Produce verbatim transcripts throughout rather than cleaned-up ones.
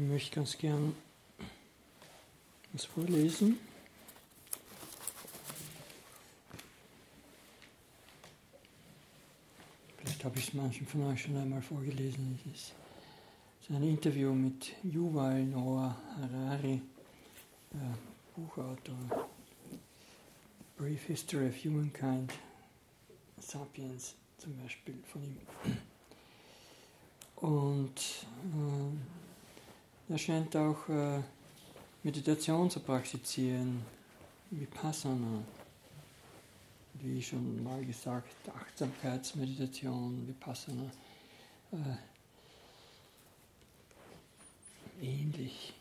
möchte ganz gern was vorlesen. Vielleicht habe ich es manchen von euch schon einmal vorgelesen. Es ist ein Interview mit Yuval Noah Harari, der Buchautor, Brief History of Humankind, Sapiens zum Beispiel von ihm. Und äh, er scheint auch äh, Meditation zu praktizieren, Vipassana, wie schon mal gesagt, Achtsamkeitsmeditation, Vipassana, äh, ähnlich.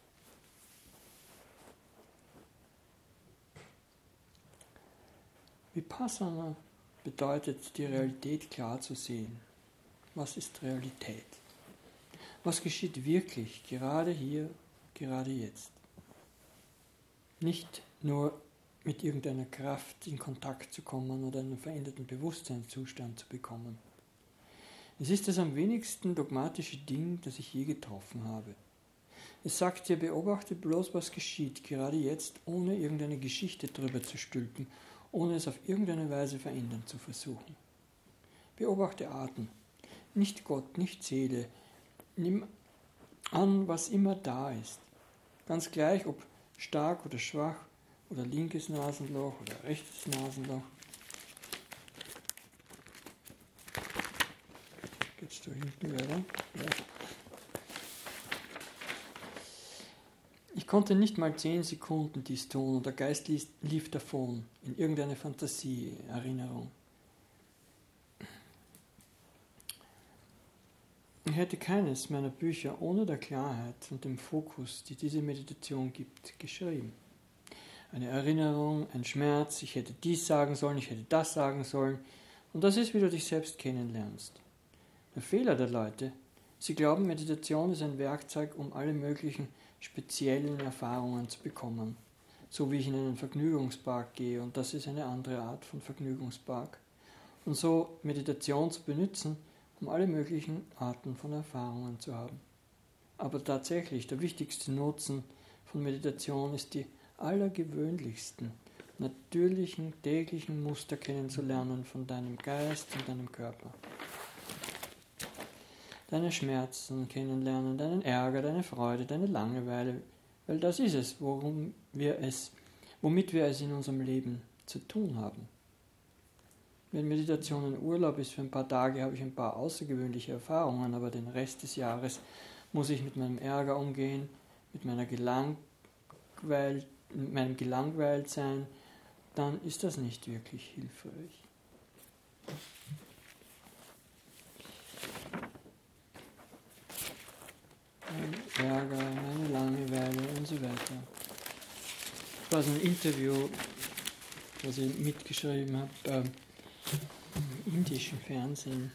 Vipassana bedeutet, die Realität klar zu sehen. Was ist Realität? Was geschieht wirklich, gerade hier, gerade jetzt? Nicht nur mit irgendeiner Kraft in Kontakt zu kommen oder einen veränderten Bewusstseinszustand zu bekommen. Es ist das am wenigsten dogmatische Ding, das ich je getroffen habe. Es sagt dir, beobachte bloß, was geschieht, gerade jetzt, ohne irgendeine Geschichte drüber zu stülpen, ohne es auf irgendeine Weise verändern zu versuchen. Beobachte Atem. Nicht Gott, nicht Seele. Nimm an, was immer da ist. Ganz gleich, ob stark oder schwach, oder linkes Nasenloch oder rechtes Nasenloch. Geht's da hinten weiter? Ja. Ich konnte nicht mal zehn Sekunden dies tun und der Geist lief davon in irgendeine Fantasie, Erinnerung. Ich hätte keines meiner Bücher ohne der Klarheit und dem Fokus, die diese Meditation gibt, geschrieben. Eine Erinnerung, ein Schmerz, ich hätte dies sagen sollen, ich hätte das sagen sollen. Und das ist, wie du dich selbst kennenlernst. Der Fehler der Leute, sie glauben, Meditation ist ein Werkzeug, um alle möglichen speziellen Erfahrungen zu bekommen. So wie ich in einen Vergnügungspark gehe und das ist eine andere Art von Vergnügungspark. Und so Meditation zu benutzen, um alle möglichen Arten von Erfahrungen zu haben. Aber tatsächlich, der wichtigste Nutzen von Meditation ist die allergewöhnlichsten, natürlichen, täglichen Muster kennenzulernen von deinem Geist und deinem Körper. Deine Schmerzen kennenlernen, deinen Ärger, deine Freude, deine Langeweile, weil das ist es, worum wir es, womit wir es in unserem Leben zu tun haben. Wenn Meditation ein Urlaub ist für ein paar Tage, habe ich ein paar außergewöhnliche Erfahrungen, aber den Rest des Jahres muss ich mit meinem Ärger umgehen, mit meiner Gelangweilt, mit meinem Gelangweiltsein, dann ist das nicht wirklich hilfreich. Mein Ärger, meine Langeweile und so weiter. Das war so ein Interview, was ich mitgeschrieben habe, ähm, im indischen Fernsehen.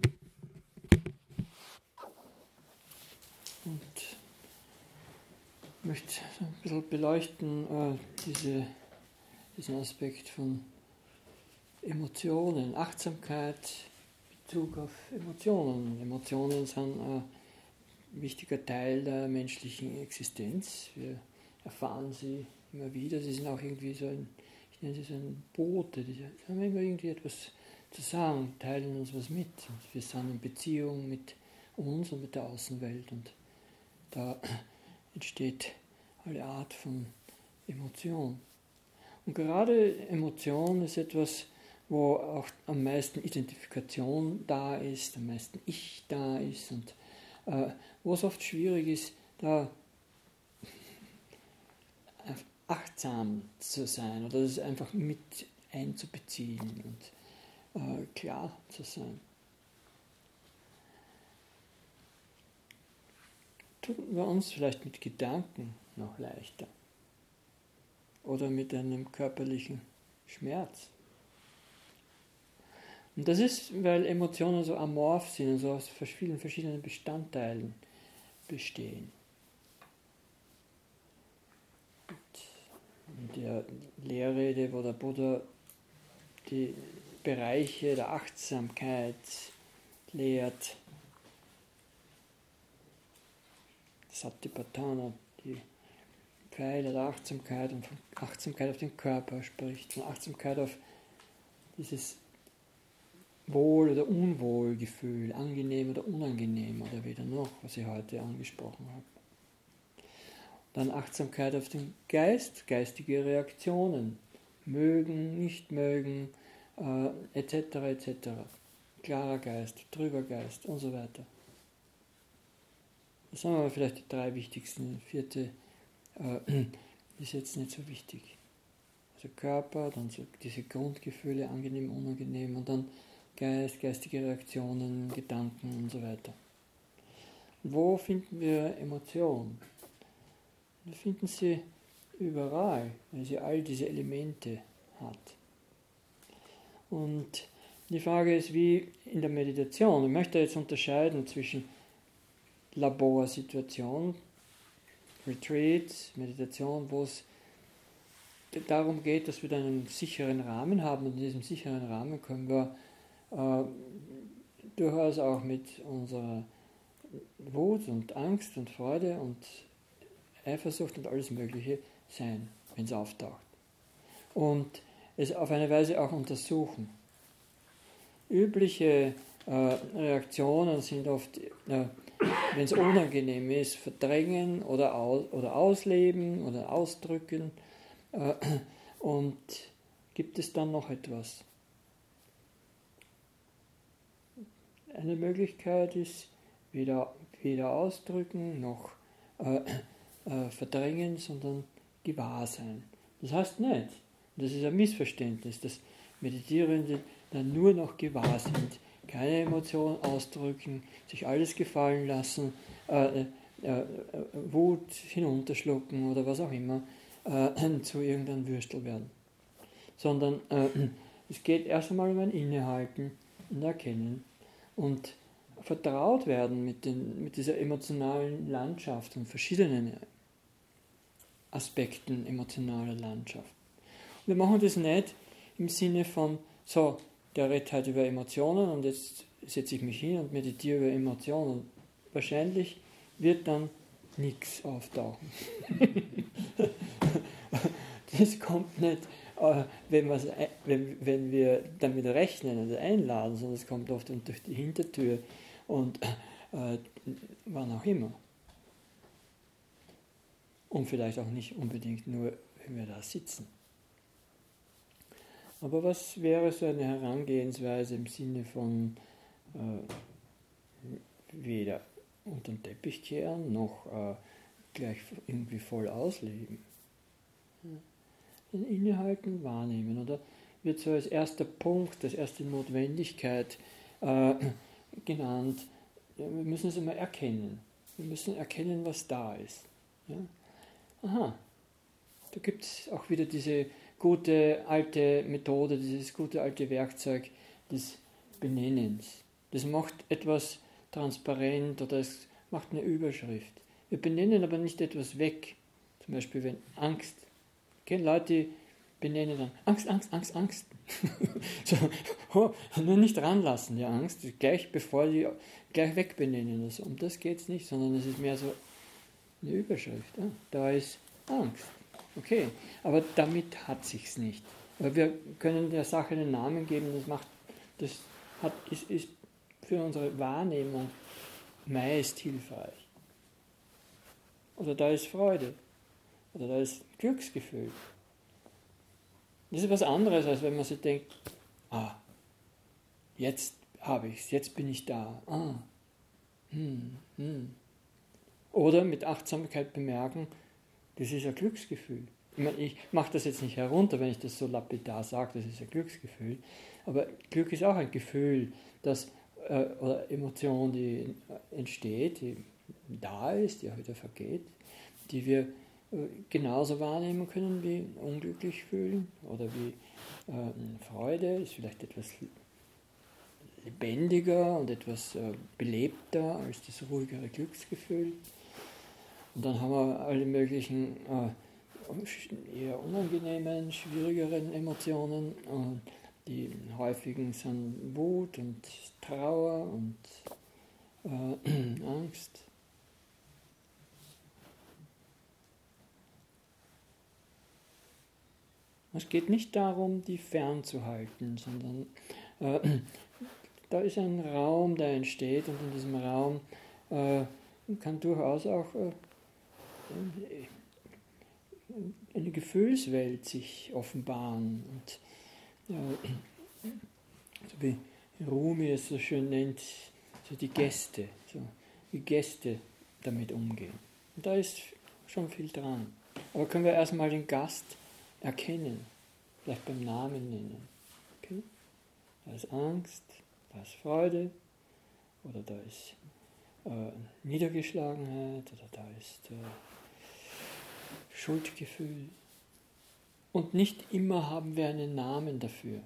Und ich möchte ein bisschen beleuchten, äh, diese, diesen Aspekt von Emotionen, Achtsamkeit, Bezug auf Emotionen. Emotionen sind ein wichtiger Teil der menschlichen Existenz. Wir erfahren sie immer wieder. Sie sind auch irgendwie so ein, ich nenne sie so ein Bote, die haben immer irgendwie etwas zu sagen, teilen uns was mit. Und wir sind in Beziehung mit uns und mit der Außenwelt und da entsteht alle Art von Emotion. Und gerade Emotion ist etwas, wo auch am meisten Identifikation da ist, am meisten Ich da ist und äh, wo es oft schwierig ist, da achtsam zu sein oder das einfach mit einzubeziehen und äh, klar zu sein. Tun wir uns vielleicht mit Gedanken noch leichter oder mit einem körperlichen Schmerz. Und das ist, weil Emotionen so amorph sind und so aus vielen verschiedenen Bestandteilen bestehen. Und in der Lehrrede, wo der Buddha die Bereiche der Achtsamkeit lehrt, Satipatthana, die Pfeile der Achtsamkeit und von Achtsamkeit auf den Körper spricht, von Achtsamkeit auf dieses Wohl- oder Unwohlgefühl, angenehm oder unangenehm oder wieder noch, was ich heute angesprochen habe. Dann Achtsamkeit auf den Geist, geistige Reaktionen, mögen, nicht mögen, äh, et cetera et cetera. Klarer Geist, trüber Geist und so weiter. Das sind aber vielleicht die drei wichtigsten. Die vierte äh, ist jetzt nicht so wichtig. Also Körper, dann so diese Grundgefühle, angenehm, unangenehm und dann Geist, geistige Reaktionen, Gedanken und so weiter. Wo finden wir Emotionen? Wir finden sie überall, weil sie all diese Elemente hat. Und die Frage ist, wie in der Meditation. Ich möchte jetzt unterscheiden zwischen Laborsituation, Retreat, Meditation, wo es darum geht, dass wir dann einen sicheren Rahmen haben und in diesem sicheren Rahmen können wir äh, durchaus auch mit unserer Wut und Angst und Freude und Eifersucht und alles Mögliche sein, wenn es auftaucht. Und es auf eine Weise auch untersuchen. Übliche äh, Reaktionen sind oft, äh, wenn es unangenehm ist, verdrängen oder, aus, oder ausleben oder ausdrücken. Äh, und gibt es dann noch etwas? Eine Möglichkeit ist weder, weder ausdrücken noch äh, äh, verdrängen, sondern Gewahrsein. Das heißt nicht, das ist ein Missverständnis, dass Meditierende dann nur noch gewahr sind, keine Emotion ausdrücken, sich alles gefallen lassen, äh, äh, äh, Wut hinunterschlucken oder was auch immer, äh, zu irgendeinem Würstel werden. Sondern äh, es geht erst einmal um ein Innehalten und Erkennen und vertraut werden mit, den, mit dieser emotionalen Landschaft und verschiedenen Aspekten emotionaler Landschaft. Und wir machen das nicht im Sinne von, so, der redet halt über Emotionen und jetzt setze ich mich hin und meditiere über Emotionen. Wahrscheinlich wird dann nichts auftauchen. Das kommt nicht, äh, wenn, wenn, wenn wir damit rechnen oder einladen, sondern es kommt oft durch die Hintertür und äh, wann auch immer. Und vielleicht auch nicht unbedingt nur, wenn wir da sitzen. Aber was wäre so eine Herangehensweise im Sinne von äh, weder unter den Teppich kehren, noch äh, gleich irgendwie voll ausleben? Ja. Innehalten, wahrnehmen, oder wird so als erster Punkt, als erste Notwendigkeit äh, genannt, ja, wir müssen es immer erkennen. Wir müssen erkennen, was da ist. Ja? Aha, da gibt es auch wieder diese gute alte Methode, dieses gute alte Werkzeug des Benennens. Das macht etwas transparent oder es macht eine Überschrift. Wir benennen aber nicht etwas weg. Zum Beispiel wenn Angst. Okay, Leute benennen dann Angst, Angst, Angst, Angst. So, oh, nur nicht ranlassen, die Angst, gleich bevor die gleich wegbenennen. Also um das geht es nicht, sondern es ist mehr so eine Überschrift. Ja, da ist Angst. Okay, aber damit hat sich's nicht. Aber wir können der Sache einen Namen geben, das macht, das hat, ist, ist für unsere Wahrnehmung meist hilfreich. Oder da ist Freude. Oder da ist Glücksgefühl. Das ist was anderes, als wenn man sich denkt, ah, jetzt habe ich es, jetzt bin ich da. Ah, hm, hm. Oder mit Achtsamkeit bemerken, das ist ein Glücksgefühl. Ich meine, ich mache das jetzt nicht herunter, wenn ich das so lapidar sage, das ist ein Glücksgefühl. Aber Glück ist auch ein Gefühl, das, äh, oder Emotion, die entsteht, die da ist, die auch wieder vergeht, die wir äh, genauso wahrnehmen können wie unglücklich fühlen oder wie äh, Freude, ist vielleicht etwas lebendiger und etwas äh, belebter als das ruhigere Glücksgefühl. Und dann haben wir alle möglichen äh, eher unangenehmen, schwierigeren Emotionen. Und die häufigen sind Wut und Trauer und äh, Angst. Es geht nicht darum, die fernzuhalten, sondern äh, da ist ein Raum, der entsteht, und in diesem Raum äh, kann durchaus auch äh, eine Gefühlswelt sich offenbaren. Und äh, so wie Rumi es so schön nennt, so die Gäste, so wie Gäste damit umgehen. Und da ist schon viel dran. Aber können wir erstmal den Gast erkennen, vielleicht beim Namen nennen. Okay? Da ist Angst, da ist Freude, oder da ist äh, Niedergeschlagenheit, oder da ist äh, Schuldgefühl. Und nicht immer haben wir einen Namen dafür.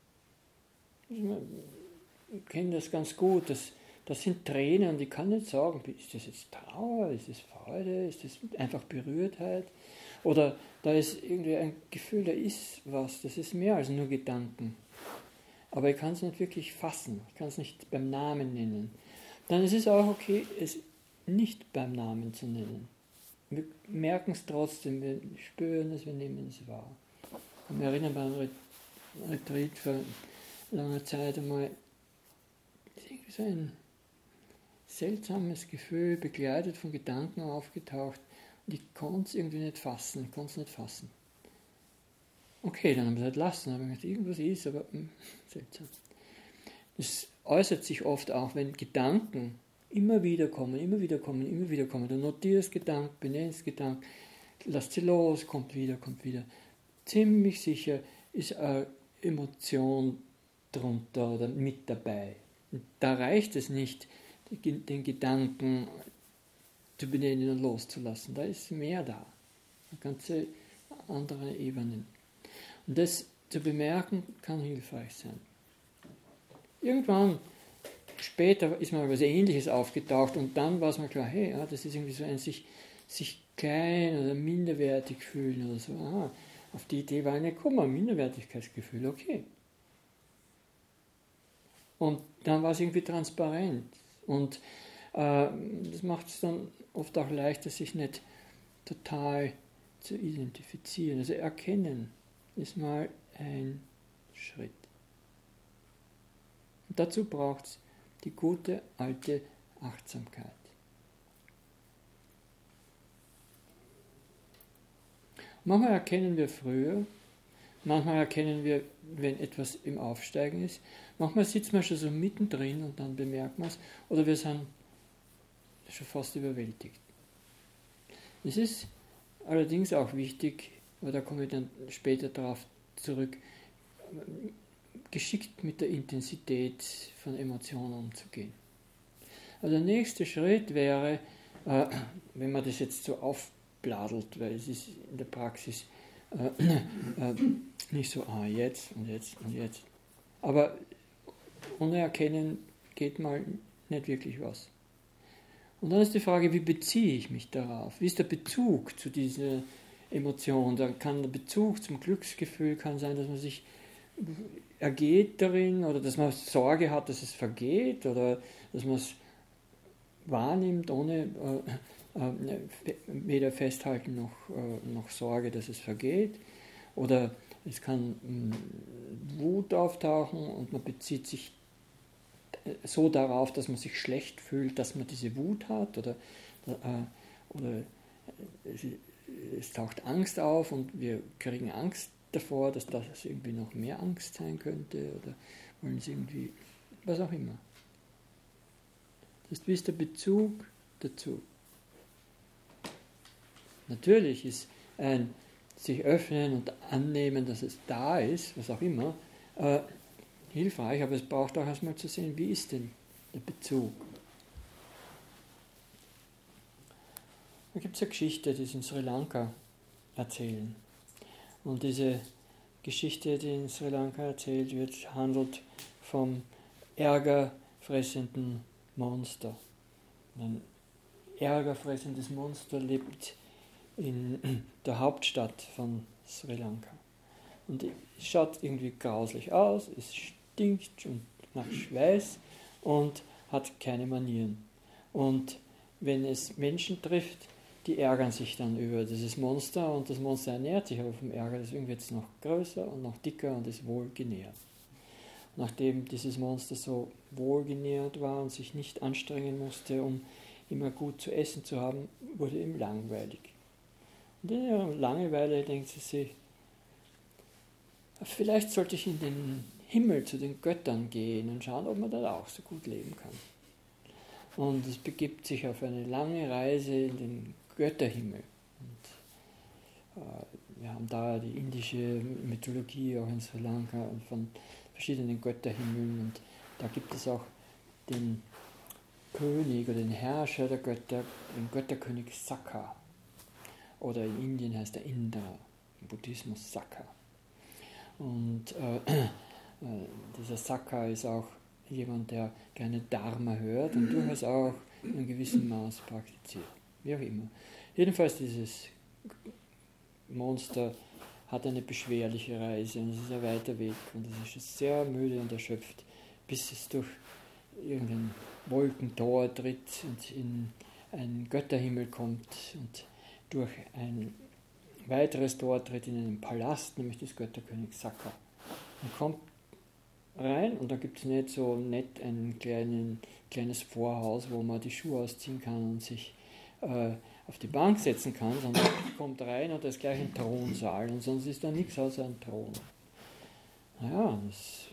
Wir kennen das ganz gut, das, das sind Tränen, und ich kann nicht sagen, ist das jetzt Trauer, ist das Freude, ist das einfach Berührtheit, oder da ist irgendwie ein Gefühl, da ist was, das ist mehr als nur Gedanken. Aber ich kann es nicht wirklich fassen, ich kann es nicht beim Namen nennen. Dann ist es auch okay, es nicht beim Namen zu nennen. Wir merken es trotzdem, wir spüren es, wir nehmen es wahr. Ich kann mich erinnern, bei einem Retreat vor langer Zeit einmal, ist irgendwie so ein seltsames Gefühl, begleitet von Gedanken aufgetaucht, und ich konnte es irgendwie nicht fassen, ich konnte es nicht fassen. Okay, dann haben wir es halt lassen, habe ich gedacht, irgendwas ist, aber mh, seltsam. Das äußert sich oft auch, wenn Gedanken immer wieder kommen, immer wieder kommen, immer wieder kommen. Du notierst Gedanken, benennst Gedanken, lässt sie los, kommt wieder, kommt wieder. Ziemlich sicher ist eine Emotion drunter oder mit dabei. Und da reicht es nicht, den Gedanken zu benennen und loszulassen. Da ist mehr da. Eine ganze andere Ebenen. Und das zu bemerken, kann hilfreich sein. Irgendwann, später, ist mal etwas Ähnliches aufgetaucht, und dann war es mir klar, hey, ja, das ist irgendwie so ein sich, sich klein oder minderwertig fühlen oder so. Aha, auf die Idee war ich nicht gekommen, Minderwertigkeitsgefühl, okay. Und dann war es irgendwie transparent. Und äh, das macht es dann oft auch leichter, sich nicht total zu identifizieren. Also erkennen ist mal ein Schritt. Und dazu braucht es die gute alte Achtsamkeit. Manchmal erkennen wir früher, manchmal erkennen wir, wenn etwas im Aufsteigen ist, manchmal sitzt man schon so mittendrin und dann bemerkt man es, oder wir sind schon fast überwältigt. Es ist allerdings auch wichtig, aber da komme ich dann später darauf zurück, geschickt mit der Intensität von Emotionen umzugehen. Also der nächste Schritt wäre, äh, wenn man das jetzt so aufbladelt, weil es ist in der Praxis äh, äh, nicht so, ah, jetzt und jetzt und jetzt. Aber ohne Erkennen geht mal nicht wirklich was. Und dann ist die Frage, wie beziehe ich mich darauf? Wie ist der Bezug zu dieser Emotion? Da kann der Bezug zum Glücksgefühl kann sein, dass man sich ergeht darin, oder dass man Sorge hat, dass es vergeht, oder dass man es wahrnimmt, ohne äh, äh, weder Festhalten noch, äh, noch Sorge, dass es vergeht. Oder es kann mh, Wut auftauchen und man bezieht sich so darauf, dass man sich schlecht fühlt, dass man diese Wut hat, oder, äh, oder es, es taucht Angst auf und wir kriegen Angst davor, dass das irgendwie noch mehr Angst sein könnte, oder wollen sie irgendwie, was auch immer. Das ist, wie ist der Bezug dazu? Natürlich ist ein sich öffnen und annehmen, dass es da ist, was auch immer, äh, hilfreich, aber es braucht auch erstmal zu sehen, wie ist denn der Bezug. Da gibt es eine Geschichte, die sie in Sri Lanka erzählen. Und diese Geschichte, die in Sri Lanka erzählt wird, handelt vom ärgerfressenden Monster. Ein ärgerfressendes Monster lebt in der Hauptstadt von Sri Lanka. Und es schaut irgendwie grauslich aus, es stinkt und nach Schweiß und hat keine Manieren. Und wenn es Menschen trifft, die ärgern sich dann über dieses Monster und das Monster ernährt sich aber vom Ärger, deswegen wird es noch größer und noch dicker und ist wohlgenährt. Nachdem dieses Monster so wohlgenährt war und sich nicht anstrengen musste, um immer gut zu essen zu haben, wurde ihm langweilig. Und in ihrer Langeweile denkt sie sich, vielleicht sollte ich in den Himmel zu den Göttern gehen und schauen, ob man da auch so gut leben kann. Und es begibt sich auf eine lange Reise in den Götterhimmel. Und, äh, wir haben da die indische Mythologie auch in Sri Lanka von verschiedenen Götterhimmeln und da gibt es auch den König oder den Herrscher der Götter, den Götterkönig Sakka. Oder in Indien heißt er Indra, im Buddhismus Sakka. Und äh, äh, dieser Sakka ist auch jemand, der gerne Dharma hört und durchaus auch in einem gewissen Maß praktiziert. Wie auch immer. Jedenfalls dieses Monster hat eine beschwerliche Reise und es ist ein weiter Weg und es ist sehr müde und erschöpft, bis es durch irgendein Wolkentor tritt und in einen Götterhimmel kommt und durch ein weiteres Tor tritt in einen Palast, nämlich des Götterkönigs Sakka. Und kommt rein und da gibt es nicht so nett ein kleinen, kleines Vorhaus, wo man die Schuhe ausziehen kann und sich äh, auf die Bank setzen kann, sondern kommt rein und da ist gleich ein Thronsaal und sonst ist da nichts außer ein Thron. Naja, das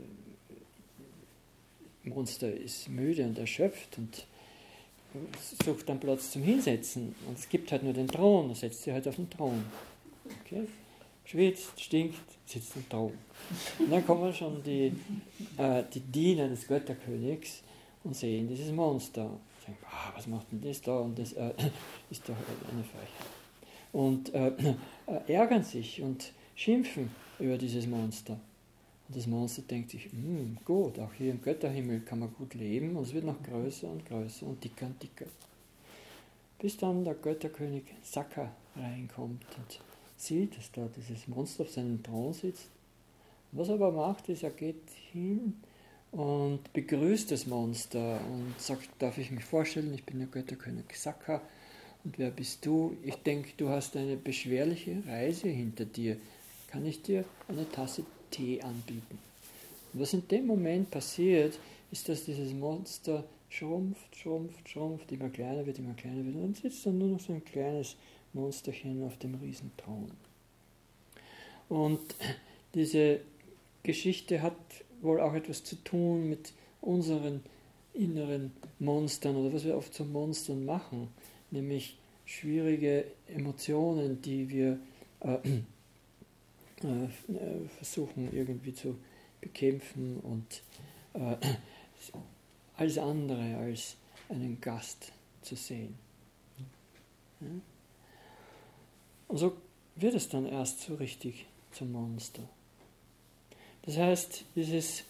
Monster ist müde und erschöpft und sucht dann Platz zum Hinsetzen und es gibt halt nur den Thron, da setzt sie halt auf den Thron. Okay? Schwitzt, stinkt, sitzt am Thron. Und dann kommen schon die, äh, die Diener des Götterkönigs und sehen dieses Monster. Und sagen, ah, was macht denn das da? Und das äh, ist doch eine Frechheit. Und äh, äh, ärgern sich und schimpfen über dieses Monster. Und das Monster denkt sich, gut, auch hier im Götterhimmel kann man gut leben und es wird noch größer und größer und dicker und dicker. Bis dann der Götterkönig Sakka reinkommt und sieht, dass da dieses Monster auf seinem Thron sitzt. Was er aber macht, ist, er geht hin und begrüßt das Monster und sagt, darf ich mich vorstellen, ich bin der Götterkönig Sakka und wer bist du? Ich denke, du hast eine beschwerliche Reise hinter dir. Kann ich dir eine Tasse Tee anbieten? Und was in dem Moment passiert, ist, dass dieses Monster schrumpft, schrumpft, schrumpft, immer kleiner wird, immer kleiner wird und dann sitzt dann nur noch so ein kleines Monsterchen auf dem Riesenthron. Und diese Geschichte hat wohl auch etwas zu tun mit unseren inneren Monstern oder was wir oft zu Monstern machen, nämlich schwierige Emotionen, die wir äh, äh, versuchen irgendwie zu bekämpfen und äh, alles andere als einen Gast zu sehen. Ja? Und so wird es dann erst so richtig zum Monster. Das heißt, dieses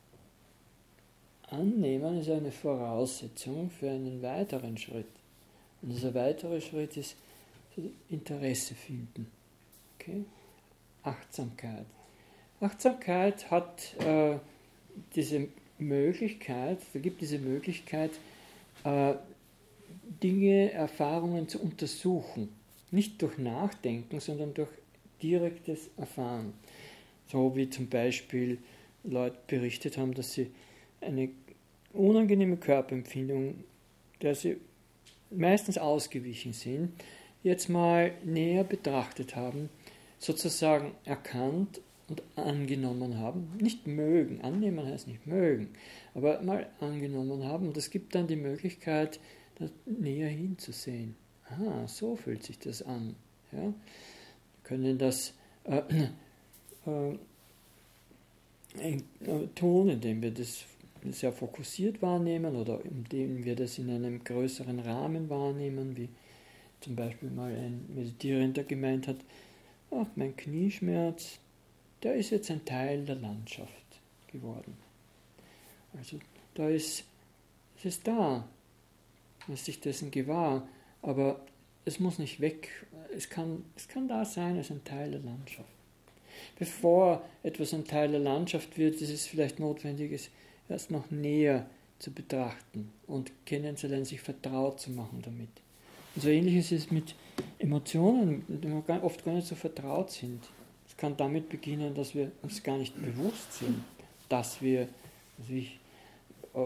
Annehmen ist eine Voraussetzung für einen weiteren Schritt. Und dieser weitere Schritt ist Interesse finden. Okay? Achtsamkeit. Achtsamkeit hat äh, diese Möglichkeit, da gibt diese Möglichkeit, äh, Dinge, Erfahrungen zu untersuchen. Nicht durch Nachdenken, sondern durch direktes Erfahren. So wie zum Beispiel Leute berichtet haben, dass sie eine unangenehme Körperempfindung, der sie meistens ausgewichen sind, jetzt mal näher betrachtet haben, sozusagen erkannt und angenommen haben. Nicht mögen, annehmen heißt nicht mögen, aber mal angenommen haben. Und es gibt dann die Möglichkeit, da näher hinzusehen. Ah, so fühlt sich das an. Ja? Wir können das äh, äh, äh, tun, indem wir das sehr fokussiert wahrnehmen oder indem wir das in einem größeren Rahmen wahrnehmen, wie zum Beispiel mal ein Meditierender gemeint hat, ach, mein Knieschmerz, der ist jetzt ein Teil der Landschaft geworden. Also da ist, es ist da, man ist sich dessen gewahr, aber es muss nicht weg, es kann, es kann da sein als ein Teil der Landschaft. Bevor etwas ein Teil der Landschaft wird, ist es vielleicht notwendig, es erst noch näher zu betrachten und kennenzulernen, sich vertraut zu machen damit. Und so ähnlich ist es mit Emotionen, mit denen wir oft gar nicht so vertraut sind. Es kann damit beginnen, dass wir uns gar nicht bewusst sind, dass wir, also ich, äh,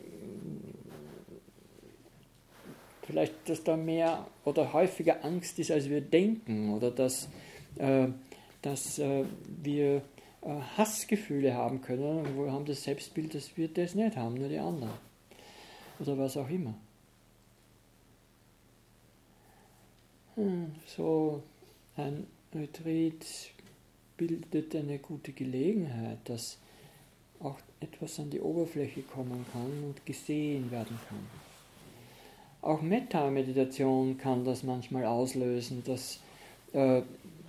vielleicht, dass da mehr oder häufiger Angst ist, als wir denken, oder dass, äh, dass äh, wir äh, Hassgefühle haben können, und wir haben das Selbstbild, dass wir das nicht haben, nur die anderen. Oder was auch immer. Hm, so ein Retreat bildet eine gute Gelegenheit, dass auch etwas an die Oberfläche kommen kann und gesehen werden kann. Auch Metta-Meditation kann das manchmal auslösen, dass äh,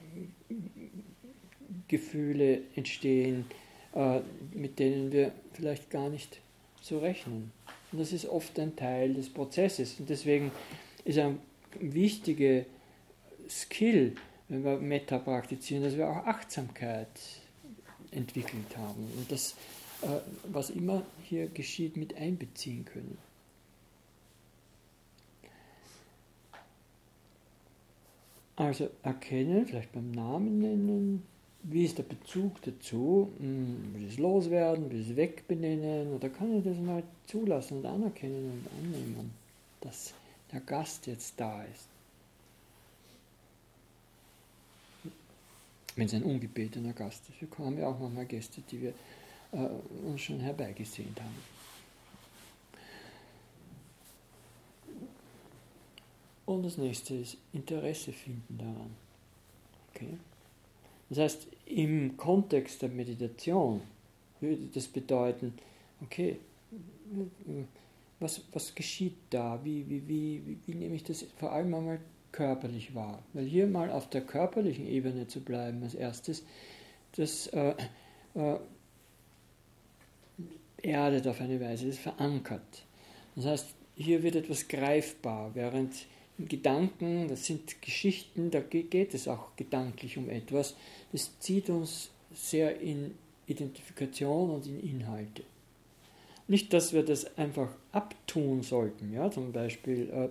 Gefühle entstehen, äh, mit denen wir vielleicht gar nicht so rechnen. Und das ist oft ein Teil des Prozesses. Und deswegen ist ein wichtiger Skill, wenn wir Metta praktizieren, dass wir auch Achtsamkeit entwickelt haben und das, äh, was immer hier geschieht, mit einbeziehen können. Also erkennen, vielleicht beim Namen nennen, wie ist der Bezug dazu, hm, will ich es loswerden, will ich es wegbenennen, oder kann ich das mal zulassen und anerkennen und annehmen, dass der Gast jetzt da ist. Wenn es ein ungebetener Gast ist. Wir haben ja auch manchmal Gäste, die wir äh, uns schon herbeigesehnt haben. Und das nächste ist Interesse finden daran. Okay? Das heißt, im Kontext der Meditation würde das bedeuten, okay, was, was geschieht da? Wie, wie, wie, wie, wie nehme ich das vor allem einmal körperlich wahr? Weil hier mal auf der körperlichen Ebene zu bleiben als erstes, das äh, äh, erdet auf eine Weise, das verankert. Das heißt, hier wird etwas greifbar, während im Gedanken, das sind Geschichten, da geht es auch gedanklich um etwas, das zieht uns sehr in Identifikation und in Inhalte. Nicht, dass wir das einfach abtun sollten, ja, zum Beispiel äh,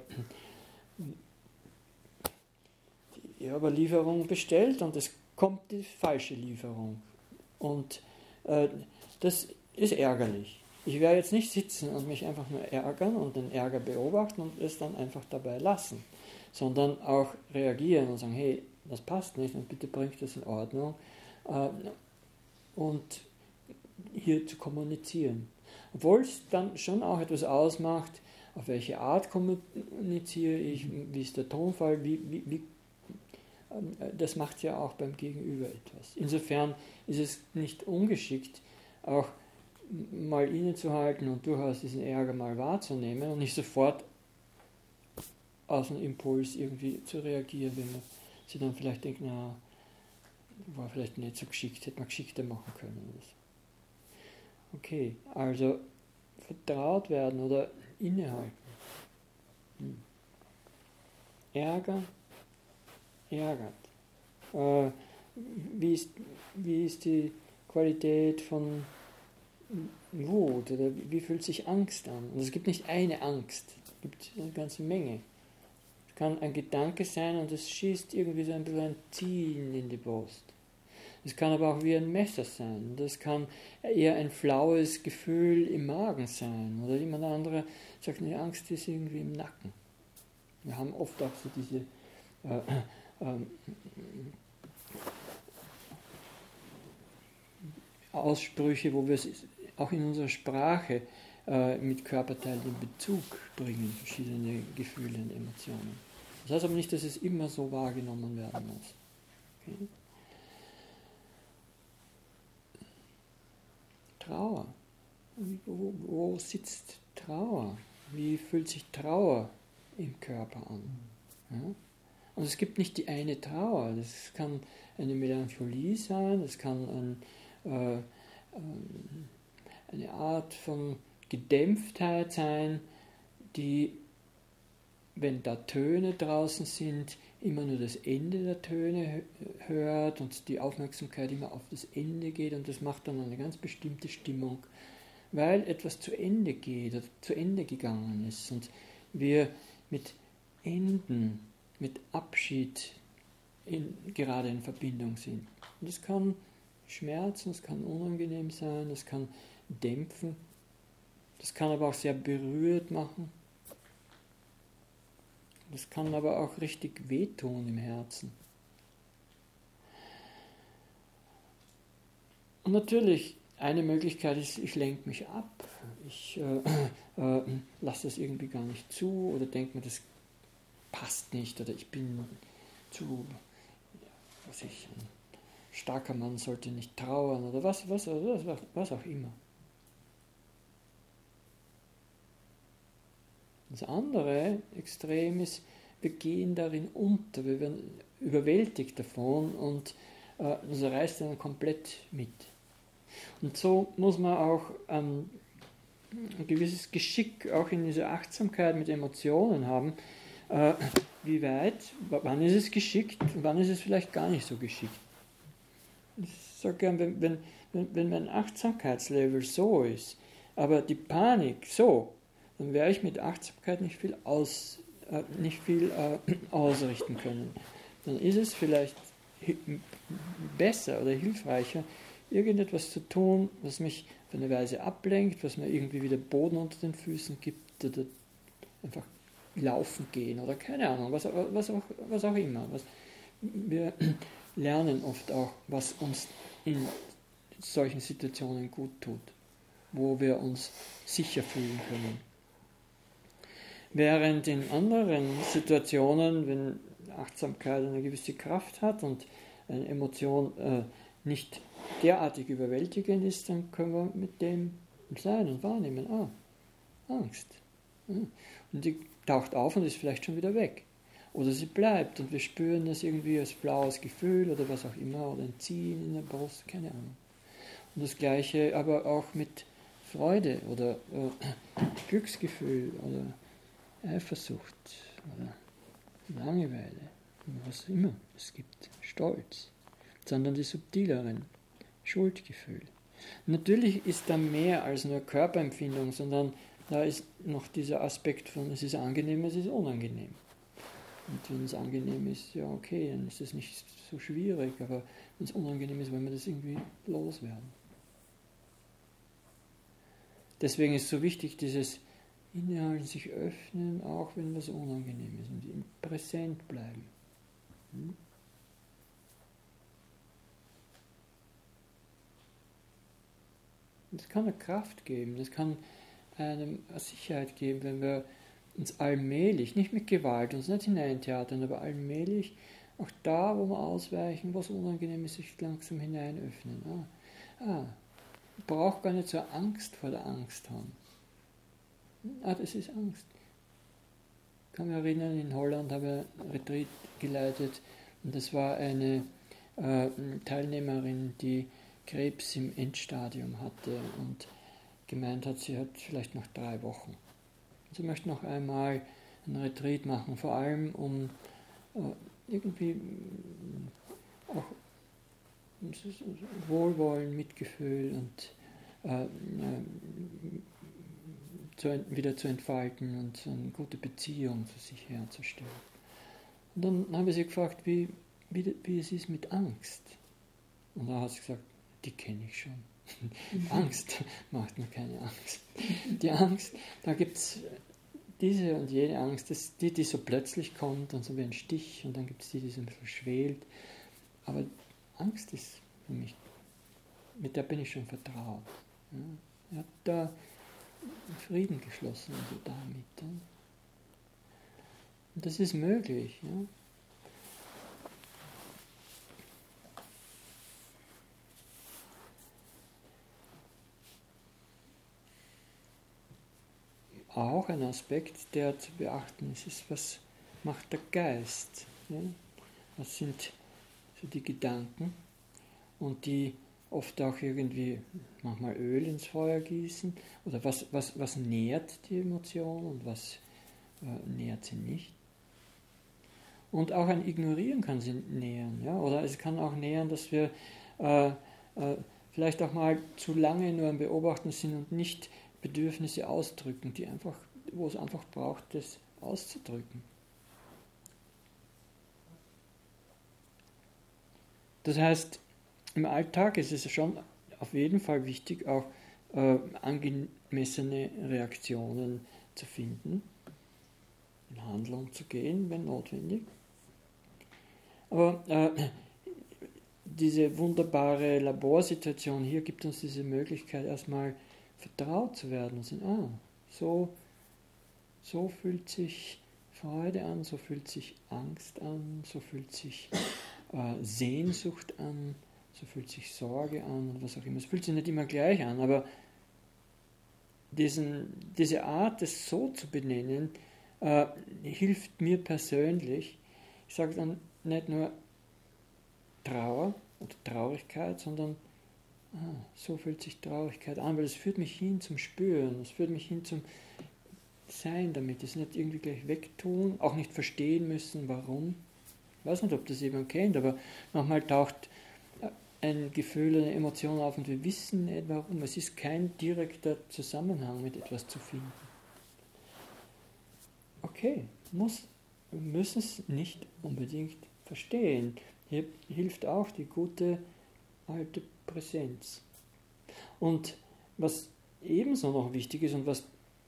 ich habe eine Lieferung bestellt und es kommt die falsche Lieferung. Und äh, das ist ärgerlich. Ich werde jetzt nicht sitzen und mich einfach nur ärgern und den Ärger beobachten und es dann einfach dabei lassen, sondern auch reagieren und sagen, hey, das passt nicht und bitte bringt das in Ordnung. Äh, und hier zu kommunizieren. Obwohl es dann schon auch etwas ausmacht, auf welche Art kommuniziere ich, wie ist der Tonfall, wie, wie, wie das macht ja auch beim Gegenüber etwas. Insofern ist es nicht ungeschickt, auch mal innezuhalten und durchaus diesen Ärger mal wahrzunehmen und nicht sofort aus einem Impuls irgendwie zu reagieren, wenn man sich dann vielleicht denkt, na, war vielleicht nicht so geschickt, hätte man geschickter machen können. Okay, also vertraut werden oder innehalten. Hm. Ärger ärgert. Äh, wie, ist, wie ist die Qualität von Wut oder wie, wie fühlt sich Angst an? Und es gibt nicht eine Angst, es gibt eine ganze Menge. Es kann ein Gedanke sein und es schießt irgendwie so ein bisschen ein Ziehen in die Brust. Es kann aber auch wie ein Messer sein. Das kann eher ein flaues Gefühl im Magen sein. Oder jemand andere sagt, die Angst ist irgendwie im Nacken. Wir haben oft auch so diese äh, Ähm, Aussprüche, wo wir es auch in unserer Sprache äh, mit Körperteilen in Bezug bringen, verschiedene Gefühle und Emotionen. Das heißt aber nicht, dass es immer so wahrgenommen werden muss. Okay? Trauer. Wo, wo sitzt Trauer? Wie fühlt sich Trauer im Körper an? Ja? Und es gibt nicht die eine Trauer, das kann eine Melancholie sein, das kann ein, äh, eine Art von Gedämpftheit sein, die, wenn da Töne draußen sind, immer nur das Ende der Töne hört und die Aufmerksamkeit immer auf das Ende geht und das macht dann eine ganz bestimmte Stimmung, weil etwas zu Ende geht oder zu Ende gegangen ist und wir mit Enden, mit Abschied in, gerade in Verbindung sind. Und das kann schmerzen, das kann unangenehm sein, das kann dämpfen, das kann aber auch sehr berührt machen. Das kann aber auch richtig wehtun im Herzen. Und natürlich, eine Möglichkeit ist, ich lenke mich ab, ich äh, äh, lasse das irgendwie gar nicht zu oder denke mir, das passt nicht oder ich bin zu, was ich, ein starker Mann sollte nicht trauern oder was, was, was, was auch immer. Das andere Extrem ist, wir gehen darin unter, wir werden überwältigt davon und äh, das reißt dann komplett mit. Und so muss man auch ähm, ein gewisses Geschick auch in dieser Achtsamkeit mit Emotionen haben. Äh, wie weit, wann ist es geschickt und wann ist es vielleicht gar nicht so geschickt. Ich sage gern, wenn, wenn, wenn mein Achtsamkeitslevel so ist, aber die Panik so, dann werde ich mit Achtsamkeit nicht viel, aus, äh, nicht viel äh, ausrichten können. Dann ist es vielleicht besser oder hilfreicher, irgendetwas zu tun, was mich auf eine Weise ablenkt, was mir irgendwie wieder Boden unter den Füßen gibt oder einfach laufen gehen oder keine Ahnung, was, was, auch, was auch immer. Was, wir lernen oft auch, was uns in solchen Situationen gut tut, wo wir uns sicher fühlen können. Während in anderen Situationen, wenn Achtsamkeit eine gewisse Kraft hat und eine Emotion äh, nicht derartig überwältigend ist, dann können wir mit dem sein und wahrnehmen, ah, Angst. Und die taucht auf und ist vielleicht schon wieder weg. Oder sie bleibt und wir spüren das irgendwie als blaues Gefühl oder was auch immer, oder ein Ziehen in der Brust, keine Ahnung. Und das Gleiche aber auch mit Freude oder äh, Glücksgefühl oder Eifersucht oder Langeweile, was immer es gibt, Stolz, sondern die subtileren, Schuldgefühl. Natürlich ist da mehr als nur Körperempfindung, sondern da ist noch dieser Aspekt von, es ist angenehm, es ist unangenehm. Und wenn es angenehm ist, ja okay, dann ist es nicht so schwierig, aber wenn es unangenehm ist, wollen wir das irgendwie loswerden. Deswegen ist es so wichtig, dieses Innehalten, sich öffnen, auch wenn was unangenehm ist und präsent bleiben. Hm? Das kann eine Kraft geben, das kann einem eine Sicherheit geben, wenn wir uns allmählich, nicht mit Gewalt, uns nicht hineintheatern, aber allmählich auch da, wo wir ausweichen, was unangenehm ist, sich langsam hineinöffnen. Ah, ah, ich brauche gar nicht so Angst vor der Angst haben. Ah, das ist Angst. Ich kann mich erinnern, in Holland habe ich einen Retreat geleitet und das war eine äh, Teilnehmerin, die Krebs im Endstadium hatte und gemeint hat, sie hat vielleicht noch drei Wochen. Sie möchte noch einmal einen Retreat machen, vor allem um äh, irgendwie auch Wohlwollen, Mitgefühl und äh, äh, zu, wieder zu entfalten und eine gute Beziehung zu sich herzustellen. Und dann habe ich sie gefragt, wie, wie, wie es ist mit Angst. Und da hat sie gesagt, die kenne ich schon. Angst macht mir keine Angst. Die Angst, da gibt es diese und jene Angst, das, die, die so plötzlich kommt und so wie ein Stich, und dann gibt es die, die so ein bisschen schwelt. Aber Angst ist für mich, mit der bin ich schon vertraut. Ja, ich habe da Frieden geschlossen also damit. Ja. Und das ist möglich. Ja. Auch ein Aspekt, der zu beachten ist, ist, was macht der Geist? Ja? Was sind so die Gedanken? Und die oft auch irgendwie manchmal Öl ins Feuer gießen. Oder was, was, was nährt die Emotion und was äh, nährt sie nicht? Und auch ein Ignorieren kann sie nähern. Ja? Oder es kann auch nähern, dass wir äh, äh, vielleicht auch mal zu lange nur am Beobachten sind und nicht Bedürfnisse ausdrücken, die einfach, wo es einfach braucht, das auszudrücken. Das heißt, im Alltag ist es schon auf jeden Fall wichtig, auch äh, angemessene Reaktionen zu finden, in Handlung zu gehen, wenn notwendig. Aber äh, diese wunderbare Laborsituation hier gibt uns diese Möglichkeit, erstmal vertraut zu werden und sehen, ah, so, so fühlt sich Freude an, so fühlt sich Angst an, so fühlt sich äh, Sehnsucht an, so fühlt sich Sorge an und was auch immer. Es fühlt sich nicht immer gleich an, aber diesen, diese Art, es so zu benennen, äh, hilft mir persönlich. Ich sage dann nicht nur Trauer oder Traurigkeit, sondern ah, so fühlt sich Traurigkeit an, weil es führt mich hin zum Spüren, es führt mich hin zum Sein damit, es nicht irgendwie gleich wegtun, auch nicht verstehen müssen, warum. Ich weiß nicht, ob das jemand kennt, aber manchmal taucht ein Gefühl, eine Emotion auf und wir wissen nicht warum. Es ist kein direkter Zusammenhang mit etwas zu finden. Okay, muss, wir müssen es nicht unbedingt verstehen. Hier hilft auch die gute alte Präsenz. Und was ebenso noch wichtig ist und was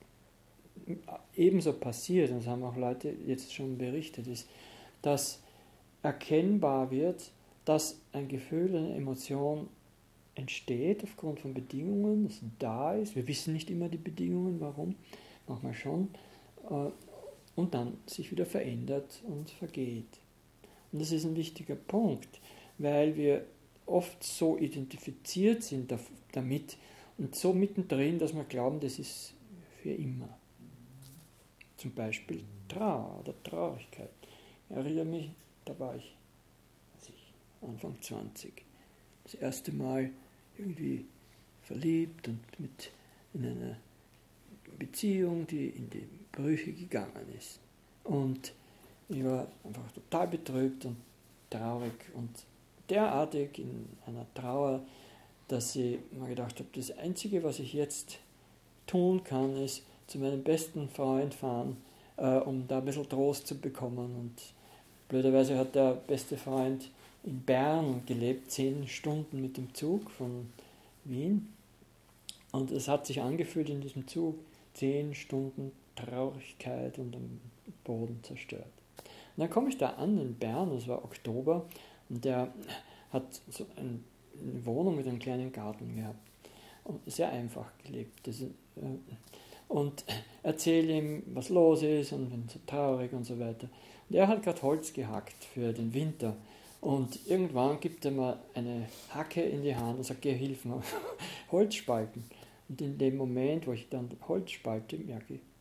ebenso passiert, und das haben auch Leute jetzt schon berichtet, ist, dass erkennbar wird, dass ein Gefühl, eine Emotion entsteht aufgrund von Bedingungen, das da ist. Wir wissen nicht immer die Bedingungen, warum, manchmal schon, und dann sich wieder verändert und vergeht. Und das ist ein wichtiger Punkt, weil wir oft so identifiziert sind damit und so mittendrin, dass wir glauben, das ist für immer. Zum Beispiel Trauer oder Traurigkeit. Ich erinnere mich, da war ich, weiß ich Anfang zwanzig, das erste Mal irgendwie verliebt und mit in einer Beziehung, die in die Brüche gegangen ist. Und ich war einfach total betrübt und traurig und derartig in einer Trauer, dass ich mir gedacht habe, das Einzige, was ich jetzt tun kann, ist zu meinem besten Freund fahren, äh, um da ein bisschen Trost zu bekommen. Und blöderweise hat der beste Freund in Bern gelebt, zehn Stunden mit dem Zug von Wien. Und es hat sich angefühlt in diesem Zug, zehn Stunden Traurigkeit und am Boden zerstört. Und dann komme ich da an in Bern, es war Oktober, und der hat so eine Wohnung mit einem kleinen Garten gehabt. Und sehr einfach gelebt. Das, äh, und erzähle ihm, was los ist und bin so traurig und so weiter. Und er hat gerade Holz gehackt für den Winter. Und irgendwann gibt er mir eine Hacke in die Hand und sagt, geh, hilf mir, Holz spalten. Und in dem Moment, wo ich dann Holz spalte, merke ich,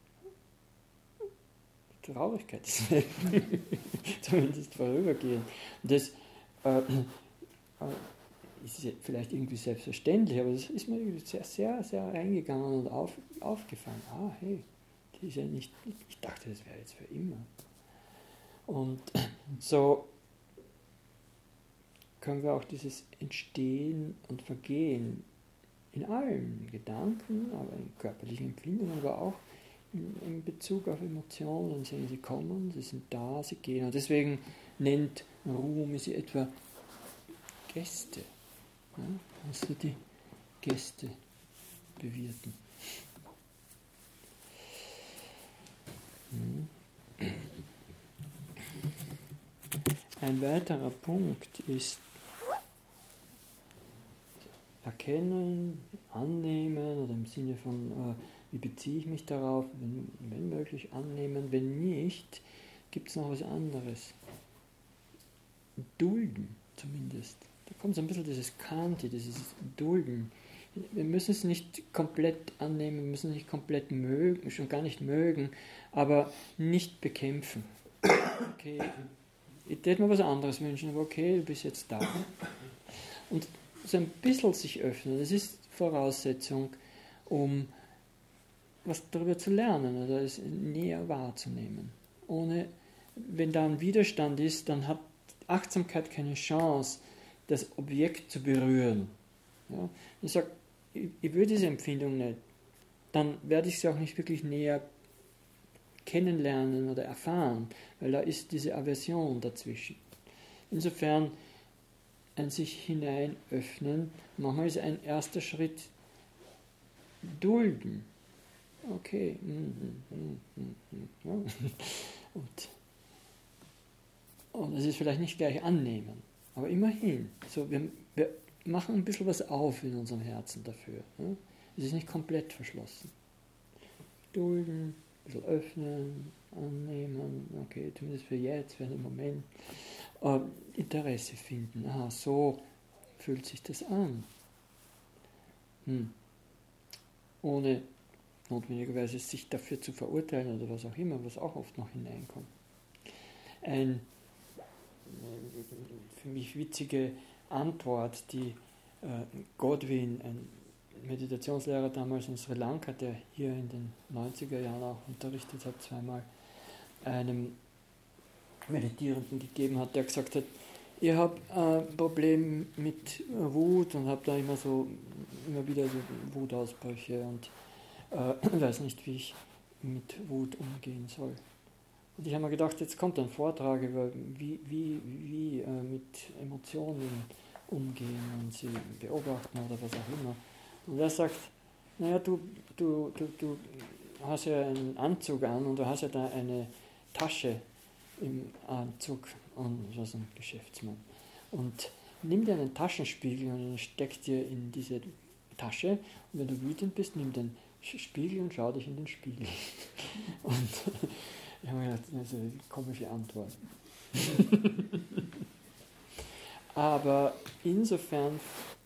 die Traurigkeit ist weg. Zumindest vorübergehend. Und das äh, äh, ist vielleicht irgendwie selbstverständlich, aber das ist mir sehr, sehr, sehr reingegangen und auf, aufgefallen. Ah, hey, die ist ja nicht, ich dachte, das wäre jetzt für immer. Und so können wir auch dieses Entstehen und Vergehen in allen Gedanken, aber in körperlichen Empfindungen, aber auch in, in Bezug auf Emotionen sehen, sie kommen, sie sind da, sie gehen. Und deswegen nennt Rumi sie etwa Gäste. Ja, also die Gäste bewirten. Ein weiterer Punkt ist erkennen, annehmen oder im Sinne von, äh, wie beziehe ich mich darauf, wenn, wenn möglich annehmen, wenn nicht, gibt es noch was anderes. Dulden zumindest. Da kommt so ein bisschen dieses Kanti, dieses Dulden. Wir müssen es nicht komplett annehmen, wir müssen es nicht komplett mögen, schon gar nicht mögen, aber nicht bekämpfen. Okay, ich hätte mir was anderes wünschen, aber okay, du bist jetzt da. Und so ein bisschen sich öffnen, das ist Voraussetzung, um was darüber zu lernen oder es näher wahrzunehmen. Ohne, wenn da ein Widerstand ist, dann hat Achtsamkeit keine Chance, das Objekt zu berühren. Ja? Ich sage, ich, ich will diese Empfindung nicht, dann werde ich sie auch nicht wirklich näher kennenlernen oder erfahren, weil da ist diese Aversion dazwischen. Insofern ein sich hinein öffnen. Manchmal ist ein erster Schritt dulden. Okay. Und, und es ist vielleicht nicht gleich annehmen, aber immerhin. So, wir, wir machen ein bisschen was auf in unserem Herzen dafür. Es ist nicht komplett verschlossen. Dulden, ein bisschen öffnen, annehmen, okay, zumindest für jetzt, für einen Moment. Äh, Interesse finden. Aha, so fühlt sich das an. Hm. Ohne notwendigerweise sich dafür zu verurteilen oder was auch immer, was auch oft noch hineinkommt. Ein für mich witzige Antwort, die äh, Godwin, ein Meditationslehrer damals in Sri Lanka, der hier in den neunziger Jahren auch unterrichtet hat, zweimal einem Meditierenden gegeben hat, der gesagt hat, ich habe ein Problem mit Wut und habe da immer so immer wieder so Wutausbrüche und äh, weiß nicht, wie ich mit Wut umgehen soll. Und ich habe mir gedacht, jetzt kommt ein Vortrag über wie, wie, wie äh, mit Emotionen umgehen und sie beobachten oder was auch immer. Und er sagt, naja, du, du, du, du hast ja einen Anzug an und du hast ja da eine Tasche im Anzug und was ein Geschäftsmann. Und nimm dir einen Taschenspiegel und steck dir in diese Tasche und wenn du wütend bist, nimm den Spiegel und schau dich in den Spiegel. Und ich habe mir gedacht, das ist eine komische Antwort. Aber insofern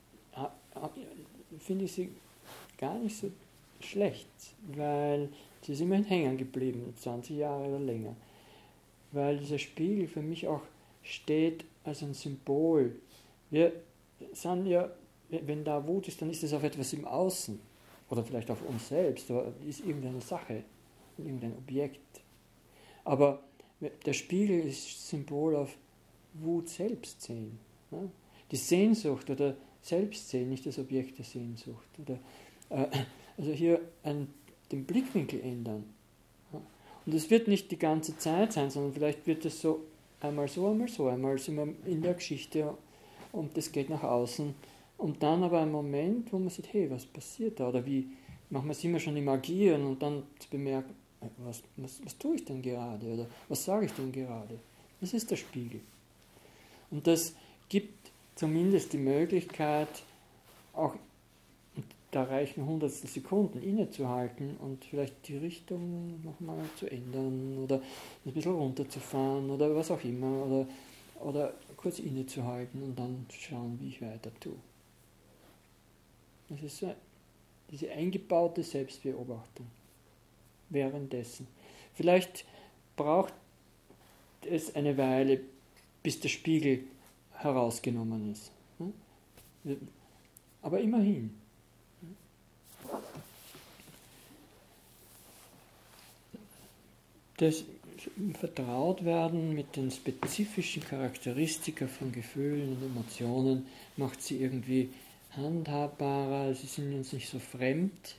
finde ich sie gar nicht so schlecht, weil sie ist immerhin hängen geblieben, zwanzig Jahre oder länger. Weil dieser Spiegel für mich auch steht als ein Symbol. Wir sind ja, wenn da Wut ist, dann ist es auf etwas im Außen oder vielleicht auf uns selbst, oder ist irgendeine Sache, irgendein Objekt. Aber der Spiegel ist Symbol auf Wut selbst sehen. Ja? Die Sehnsucht oder Selbstsehen, nicht das Objekt der Sehnsucht. Oder, äh, also hier ein, den Blickwinkel ändern. Ja? Und es wird nicht die ganze Zeit sein, sondern vielleicht wird es so einmal so, einmal so, einmal sind wir in der Geschichte und das geht nach außen. Und dann aber ein Moment, wo man sieht, hey, was passiert da? Oder wie, manchmal sind wir schon im Agieren und dann zu bemerken, was, was, was tue ich denn gerade? Oder was sage ich denn gerade? Das ist der Spiegel. Und das gibt zumindest die Möglichkeit, auch da reichen hundertstel Sekunden innezuhalten und vielleicht die Richtung nochmal zu ändern oder ein bisschen runterzufahren oder was auch immer oder, oder kurz innezuhalten und dann schauen, wie ich weiter tue. Das ist so diese eingebaute Selbstbeobachtung währenddessen. Vielleicht braucht es eine Weile, bis der Spiegel herausgenommen ist. Aber immerhin. Das Vertrautwerden mit den spezifischen Charakteristika von Gefühlen und Emotionen macht sie irgendwie handhabbarer, sie sind uns nicht so fremd.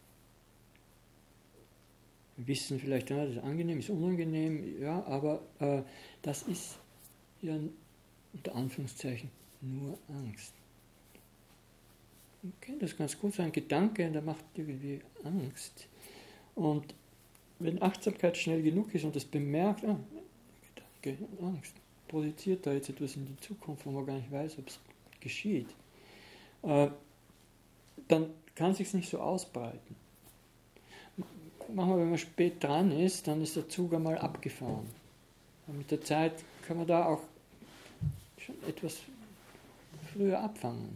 Wir wissen vielleicht, ja, das ist angenehm, ist unangenehm, ja, aber äh, das ist ja unter Anführungszeichen nur Angst. Okay, das ist ganz gut, so ein Gedanke, der macht irgendwie Angst. Und wenn Achtsamkeit schnell genug ist und das bemerkt, ah, Gedanke, Angst, projiziert da jetzt etwas in die Zukunft, wo man gar nicht weiß, ob es geschieht, äh, dann kann es sich nicht so ausbreiten. Manchmal, wenn man spät dran ist, dann ist der Zug einmal abgefahren. Und mit der Zeit kann man da auch schon etwas früher abfangen.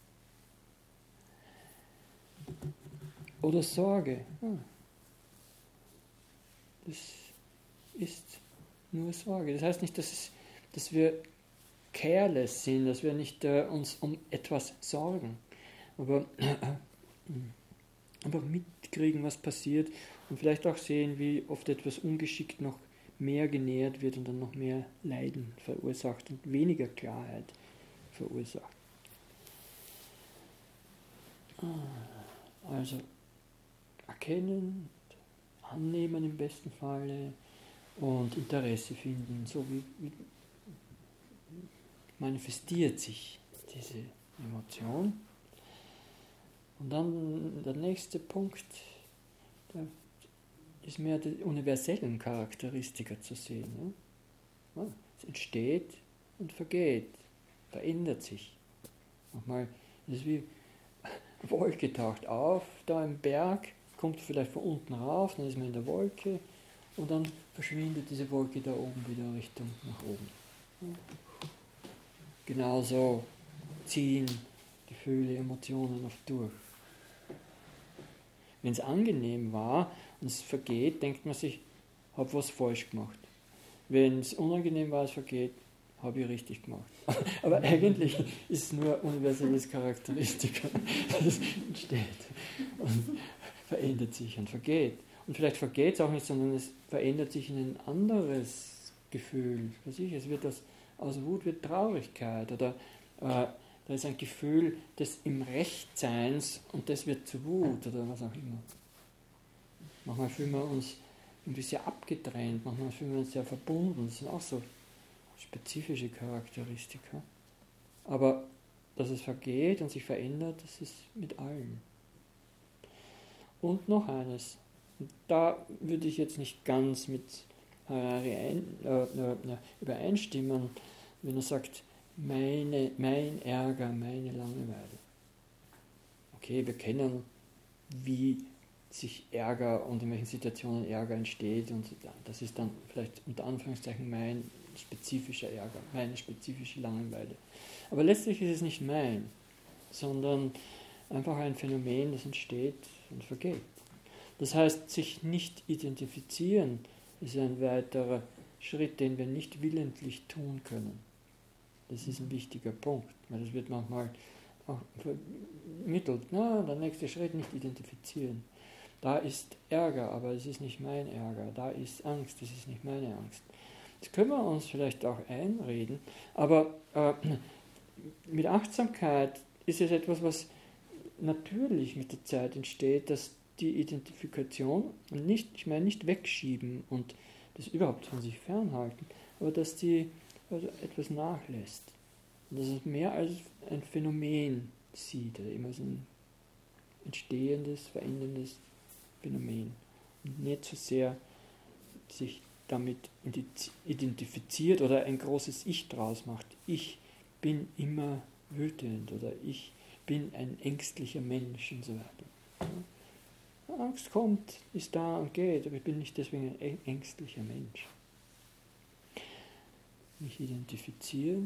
Oder Sorge. Das ist nur Sorge. Das heißt nicht, dass, es, dass wir careless sind, dass wir nicht äh, uns um etwas sorgen, aber äh, aber mitkriegen, was passiert und vielleicht auch sehen, wie oft etwas ungeschickt noch mehr genährt wird und dann noch mehr Leiden verursacht und weniger Klarheit verursacht. Also erkennen, annehmen im besten Falle und Interesse finden, so wie, wie manifestiert sich diese Emotion. Und dann der nächste Punkt, da ist mehr die universellen Charakteristika zu sehen. Ja? Es entsteht und vergeht, verändert sich. Manchmal ist es wie eine Wolke taucht auf, da im Berg, kommt vielleicht von unten rauf, dann ist man in der Wolke und dann verschwindet diese Wolke da oben wieder Richtung nach oben. Ja? Genauso ziehen Gefühle, Emotionen oft durch. Wenn es angenehm war und es vergeht, denkt man sich, habe was falsch gemacht. Wenn es unangenehm war, es vergeht, habe ich richtig gemacht. Aber eigentlich ist es nur universelles Charakteristika. Das entsteht und verändert sich und vergeht. Und vielleicht vergeht es auch nicht, sondern es verändert sich in ein anderes Gefühl. Was ich, es wird aus, aus Wut wird Traurigkeit oder äh, da ist ein Gefühl des im Rechtseins und das wird zu Wut oder was auch immer. Manchmal fühlen wir uns ein bisschen abgetrennt, manchmal fühlen wir uns sehr verbunden. Das sind auch so spezifische Charakteristika. Aber dass es vergeht und sich verändert, das ist mit allen. Und noch eines. Da würde ich jetzt nicht ganz mit Harari ein, äh, äh, übereinstimmen, wenn er sagt, Meine, mein Ärger, meine Langeweile. Okay, wir kennen, wie sich Ärger und in welchen Situationen Ärger entsteht und das ist dann vielleicht unter Anführungszeichen mein spezifischer Ärger, meine spezifische Langeweile. Aber letztlich ist es nicht mein, sondern einfach ein Phänomen, das entsteht und vergeht. Das heißt, sich nicht identifizieren ist ein weiterer Schritt, den wir nicht willentlich tun können. Das ist ein wichtiger Punkt, weil das wird manchmal auch vermittelt. Na, der nächste Schritt, nicht identifizieren. Da ist Ärger, aber es ist nicht mein Ärger. Da ist Angst, das ist nicht meine Angst. Das können wir uns vielleicht auch einreden, aber äh, mit Achtsamkeit ist es etwas, was natürlich mit der Zeit entsteht, dass die Identifikation, und nicht, ich meine nicht wegschieben und das überhaupt von sich fernhalten, aber dass die also etwas nachlässt. Und dass es mehr als ein Phänomen sieht, oder immer so ein entstehendes, veränderndes Phänomen. Und nicht so sehr sich damit identifiziert oder ein großes Ich draus macht. Ich bin immer wütend oder ich bin ein ängstlicher Mensch und so weiter. Ja, Angst kommt, ist da und geht, aber ich bin nicht deswegen ein ängstlicher Mensch. Mich identifizieren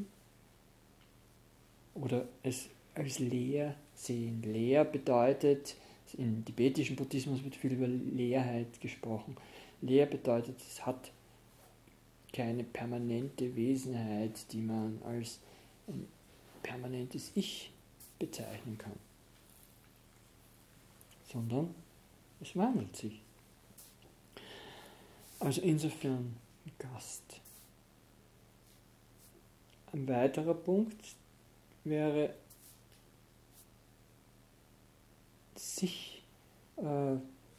oder es als leer sehen. Leer bedeutet, im tibetischen Buddhismus wird viel über Leerheit gesprochen. Leer bedeutet, es hat keine permanente Wesenheit, die man als ein permanentes Ich bezeichnen kann, sondern es wandelt sich. Also insofern Gast. Ein weiterer Punkt wäre, sich äh,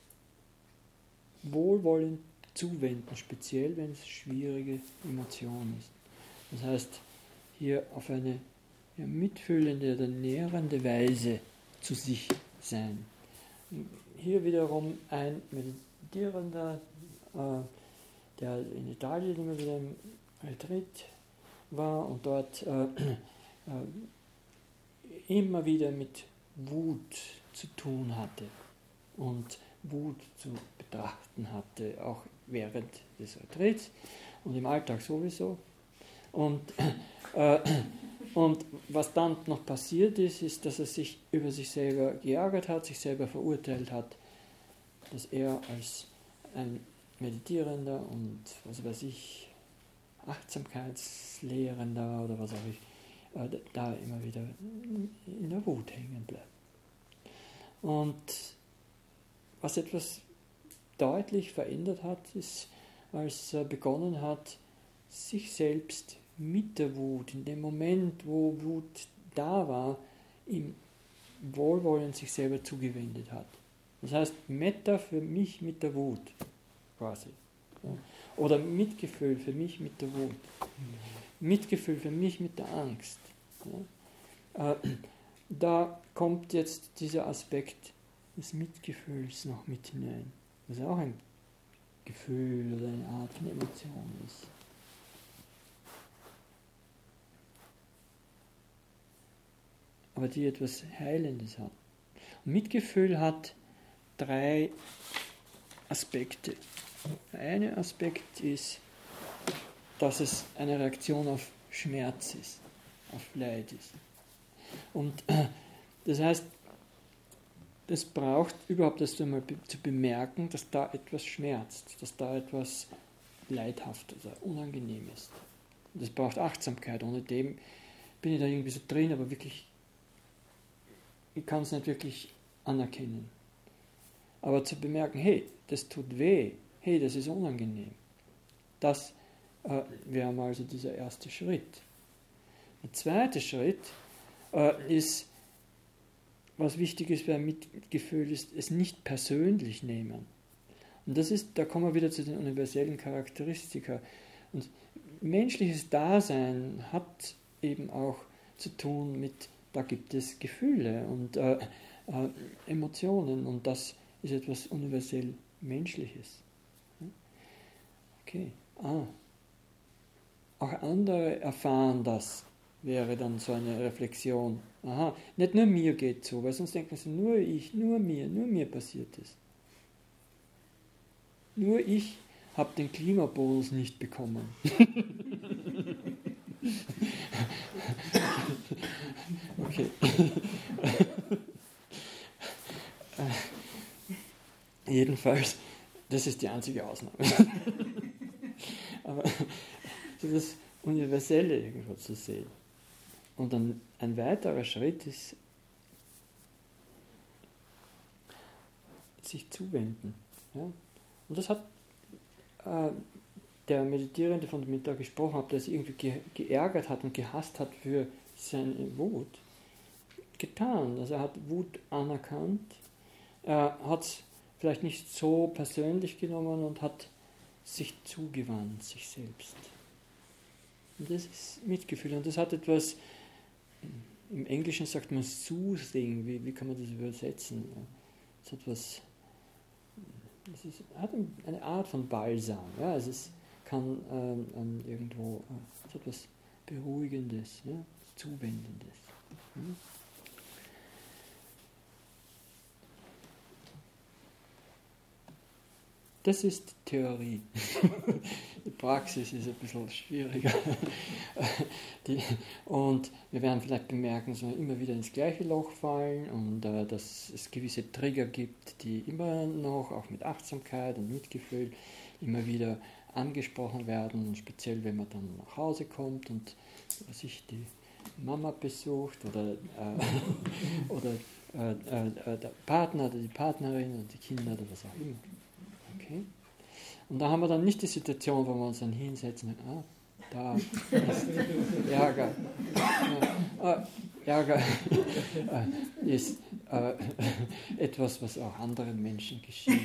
wohlwollend zuwenden, speziell wenn es schwierige Emotionen ist. Das heißt, hier auf eine ja, mitfühlende oder nährende Weise zu sich sein. Hier wiederum ein Meditierender, äh, der in Italien immer wieder im Retreat war und dort äh, äh, immer wieder mit Wut zu tun hatte und Wut zu betrachten hatte, auch während des Retreats und im Alltag sowieso. Und, äh, und was dann noch passiert ist, ist, dass er sich über sich selber geärgert hat, sich selber verurteilt hat, dass er als ein Meditierender und was weiß ich, Achtsamkeitslehrender oder was auch ich, äh, da immer wieder in der Wut hängen bleibt. Und was etwas deutlich verändert hat, ist, als er begonnen hat, sich selbst mit der Wut, in dem Moment, wo Wut da war, im Wohlwollen sich selber zugewendet hat. Das heißt, Metta für mich mit der Wut, quasi. Ja. Oder Mitgefühl für mich mit der Wut. Mitgefühl für mich mit der Angst. Ja. Äh, da kommt jetzt dieser Aspekt des Mitgefühls noch mit hinein, was auch ein Gefühl oder eine Art von Emotion ist. Aber die etwas Heilendes hat. Und Mitgefühl hat drei Aspekte. Der eine Aspekt ist, dass es eine Reaktion auf Schmerz ist, auf Leid ist. Und das heißt, es braucht überhaupt erst einmal zu bemerken, dass da etwas schmerzt, dass da etwas leidhaft oder unangenehm ist. Und das braucht Achtsamkeit. Ohne dem bin ich da irgendwie so drin, aber wirklich, ich kann es nicht wirklich anerkennen. Aber zu bemerken, hey, das tut weh, hey, das ist unangenehm. Das äh, wäre mal so dieser erste Schritt. Der zweite Schritt äh, ist, was wichtig ist beim Mitgefühl, ist es nicht persönlich nehmen. Und das ist, da kommen wir wieder zu den universellen Charakteristika. Und menschliches Dasein hat eben auch zu tun mit, da gibt es Gefühle und äh, äh, Emotionen und das ist etwas universell Menschliches. Okay, ah. Auch andere erfahren das, wäre dann so eine Reflexion. Aha, nicht nur mir geht so, weil sonst denkt man sich, nur ich, nur mir, nur mir passiert es. Nur ich habe den Klimabonus nicht bekommen. Okay. Jedenfalls, das ist die einzige Ausnahme. Aber so das Universelle irgendwo zu sehen. Und dann ein weiterer Schritt ist, sich zuwenden. Ja? Und das hat äh, der Meditierende, von dem ich da gesprochen habe, der sich irgendwie ge- geärgert hat und gehasst hat für seine Wut, getan. Also er hat Wut anerkannt, er hat es vielleicht nicht so persönlich genommen und hat sich zugewandt, sich selbst. Und das ist Mitgefühl. Und das hat etwas, im Englischen sagt man soothing, wie, wie kann man das übersetzen? Es hat was, es ist, hat eine Art von Balsam. Ja? Es ist, kann ähm, irgendwo, es hat etwas Beruhigendes, ja? Zuwendendes. Ja? Das ist Theorie. Die Praxis ist ein bisschen schwieriger. Die, und wir werden vielleicht bemerken, dass wir immer wieder ins gleiche Loch fallen und äh, dass es gewisse Trigger gibt, die immer noch, auch mit Achtsamkeit und Mitgefühl, immer wieder angesprochen werden, speziell wenn man dann nach Hause kommt und sich die Mama besucht oder, äh, oder äh, äh, der Partner oder die Partnerin oder die Kinder oder was auch immer. Okay. Und da haben wir dann nicht die Situation, wo wir uns dann hinsetzen und ah, da ist Ärger. Ah, Ärger ist äh, etwas, was auch anderen Menschen geschieht.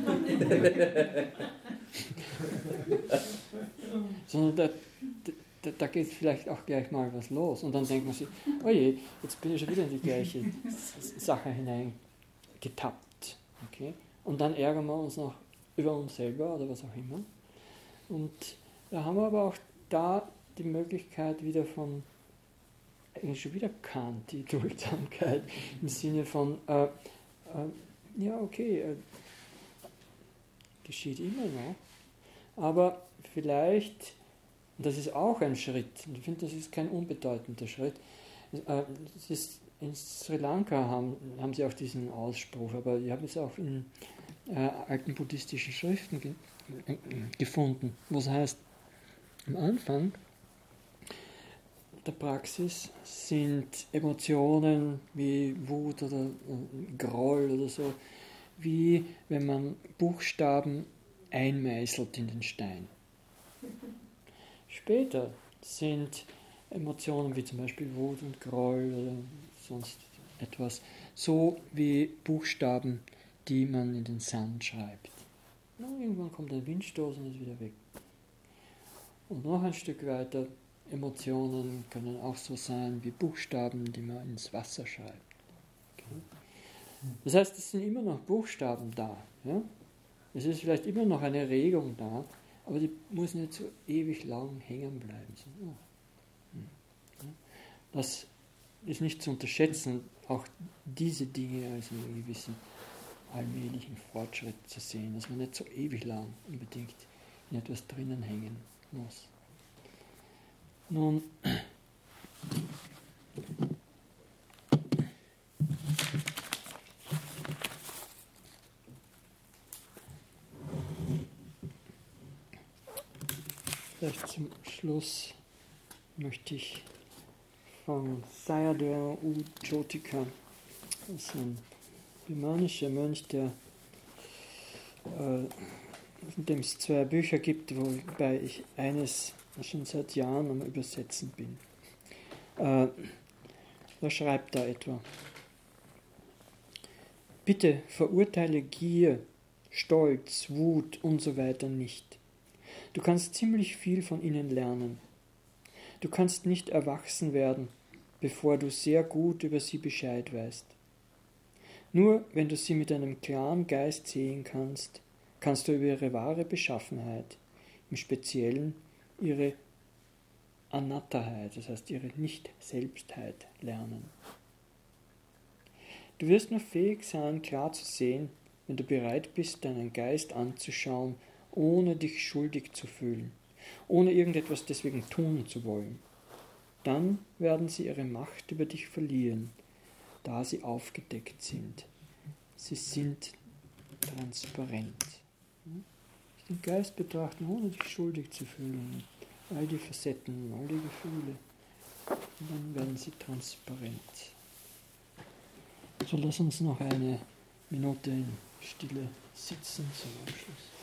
Sondern da, da, da geht vielleicht auch gleich mal was los. Und dann denkt man sich, oh je, jetzt bin ich schon wieder in die gleiche Sache hineingetappt. Okay? Und dann ärgern wir uns noch über uns selber oder was auch immer. Und da haben wir aber auch da die Möglichkeit wieder von, eigentlich schon wieder Kant, die Duldsamkeit im Sinne von, äh, äh, ja okay, äh, geschieht immer noch, aber vielleicht, und das ist auch ein Schritt, und ich finde, das ist kein unbedeutender Schritt, äh, das ist, in Sri Lanka haben, haben sie auch diesen Ausspruch, aber ich habe es auch in Äh, alten buddhistischen Schriften ge- äh, gefunden, was heißt, am Anfang der Praxis sind Emotionen wie Wut oder äh, Groll oder so, wie wenn man Buchstaben einmeißelt in den Stein. Später sind Emotionen wie zum Beispiel Wut und Groll oder sonst etwas so wie Buchstaben, die man in den Sand schreibt. Und irgendwann kommt ein Windstoß und ist wieder weg. Und noch ein Stück weiter Emotionen können auch so sein wie Buchstaben, die man ins Wasser schreibt. Okay? Das heißt, es sind immer noch Buchstaben da. Ja? Es ist vielleicht immer noch eine Regung da, aber die muss nicht so ewig lang hängen bleiben. Das ist nicht zu unterschätzen, auch diese Dinge als einen gewissen allmählichen Fortschritt zu sehen, dass man nicht so ewig lang unbedingt in etwas drinnen hängen muss. Nun, vielleicht zum Schluss möchte ich von Sayadaw U. Jyotika, das ist ein birmanischer Mönch, der, äh, in dem es zwei Bücher gibt, wobei ich eines schon seit Jahren am Übersetzen bin. Äh, er schreibt da etwa: Bitte verurteile Gier, Stolz, Wut und so weiter nicht. Du kannst ziemlich viel von ihnen lernen. Du kannst nicht erwachsen werden, bevor du sehr gut über sie Bescheid weißt. Nur wenn du sie mit einem klaren Geist sehen kannst, kannst du über ihre wahre Beschaffenheit, im Speziellen ihre Anattaheit, das heißt ihre Nicht-Selbstheit, lernen. Du wirst nur fähig sein, klar zu sehen, wenn du bereit bist, deinen Geist anzuschauen, ohne dich schuldig zu fühlen, ohne irgendetwas deswegen tun zu wollen. Dann werden sie ihre Macht über dich verlieren, da sie aufgedeckt sind. Sie sind transparent. Den Geist betrachten, ohne dich schuldig zu fühlen. All die Facetten, all die Gefühle. Und dann werden sie transparent. So lass uns noch eine Minute in Stille sitzen zum Abschluss.